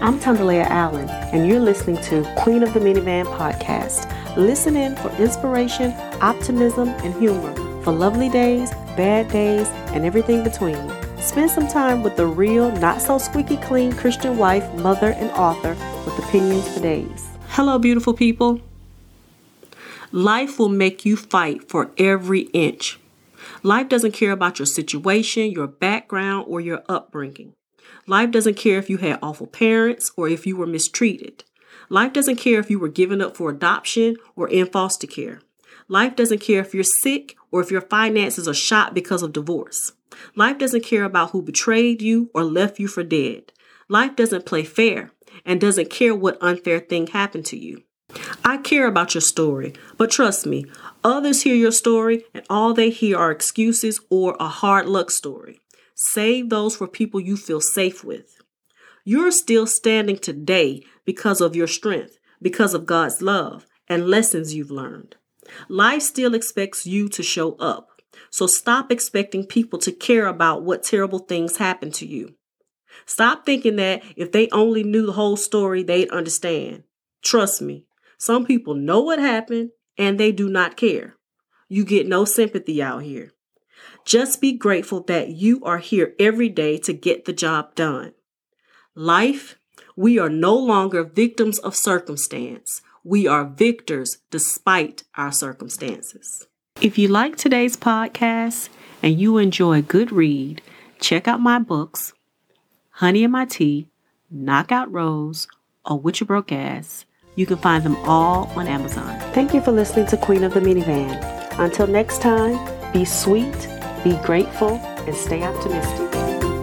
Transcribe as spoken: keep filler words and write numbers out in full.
I'm Tondalea Allen, and you're listening to Queen of the Minivan podcast. Listen in for inspiration, optimism, and humor for lovely days, bad days, and everything between. Spend some time with the real, not so squeaky clean Christian wife, mother, and author with opinions for days. Hello, beautiful people. Life will make you fight for every inch. Life doesn't care about your situation, your background, or your upbringing. Life doesn't care if you had awful parents or if you were mistreated. Life doesn't care if you were given up for adoption or in foster care. Life doesn't care if you're sick or if your finances are shot because of divorce. Life doesn't care about who betrayed you or left you for dead. Life doesn't play fair and doesn't care what unfair thing happened to you. I care about your story, but trust me, others hear your story and all they hear are excuses or a hard luck story. Save those for people you feel safe with. You're still standing today because of your strength, because of God's love and lessons you've learned. Life still expects you to show up. So stop expecting people to care about what terrible things happen to you. Stop thinking that if they only knew the whole story, they'd understand. Trust me, some people know what happened and they do not care. You get no sympathy out here. Just be grateful that you are here every day to get the job done. Life, we are no longer victims of circumstance. We are victors despite our circumstances. If you like today's podcast and you enjoy a good read, check out my books, Honey in My Tea, Knockout Rose, or Witcher Broke Ass. You can find them all on Amazon. Thank you for listening to Queen of the Minivan. Until next time, be sweet, be grateful, and stay optimistic.